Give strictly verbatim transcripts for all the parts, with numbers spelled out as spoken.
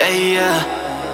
ei yeah.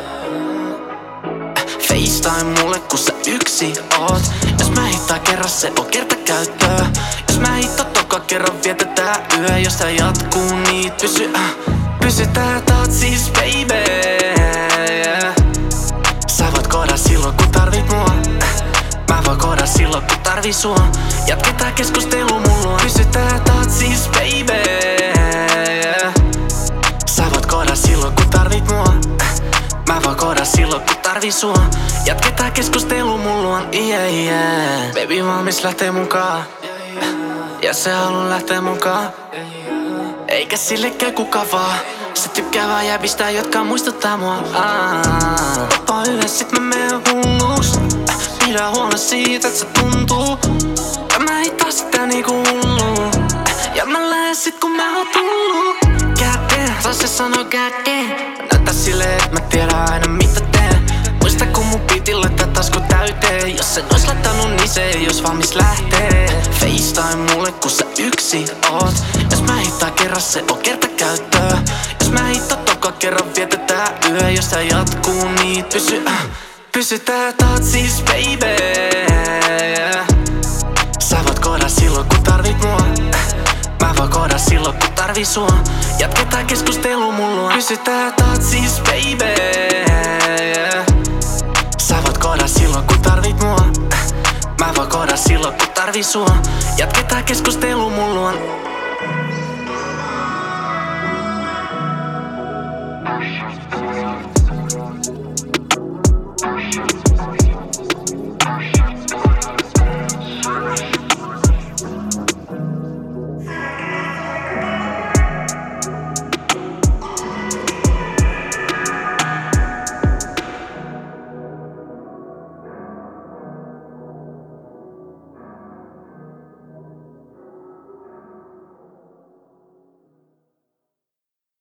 FaceTime mulle kun sä yksi oot. Jos mä hittaan kerran se on kertakäyttöä. Jos mä hittaan toka kerran vietetään yö. Jos tää jatkuu niin pysy äh, pysytään taat siis baby yeah. Sä voit kooda silloin kun tarvit mua äh, Mä voin kooda silloin kun tarvii sua. Jatketaan keskustelu mun luo. Pysytään taat siis baby yeah. Sä voit kooda silloin kun tarvit mua äh, Mä voin kooda silloin kun tarvii sua. Jatketaan keskustelu mun luon yeah, yeah. Baby valmis lähtee mukaan äh, ja se haluu lähtee mukaan. Eikä sille käy kuka vaan. Se tykkää vaan jäbistä, jotka muistuttaa mua ah. Opa yhdessä sit mä menen hulluus äh, Pidä huolen siitä et se tuntuu. Ja mä hittaan sitä niinku hullu äh, ja mä lähen sit kun mä oon tullu. God damn, saa se sanoo god damn. Näyttää silleen et mä tiedän aina mitä teen. Muista kun mun piti laittaa tasku täyteen. Jos sen ois laittanut niin se ei ois valmis lähtee. FaceTime mulle kun sä yksi oot. Jos mä hittaan kerran se on kertakäyttöä. Jos mä hittaan toka kerran vietetään yö. Jos tää jatkuu niin pysy äh, pysytään taat siis baby yeah. Sä voit kooda silloin kun tarvit mua äh, Mä voin kooda silloin kun tarvii sua. Jatketaan keskustelu mun luo. Pysytään taat siis baby yeah. Sä voit kooda silloin kun tarvit mua äh, Mä voin kooda silloin kun tarvii sua. Jatketaan keskustelu mun luo.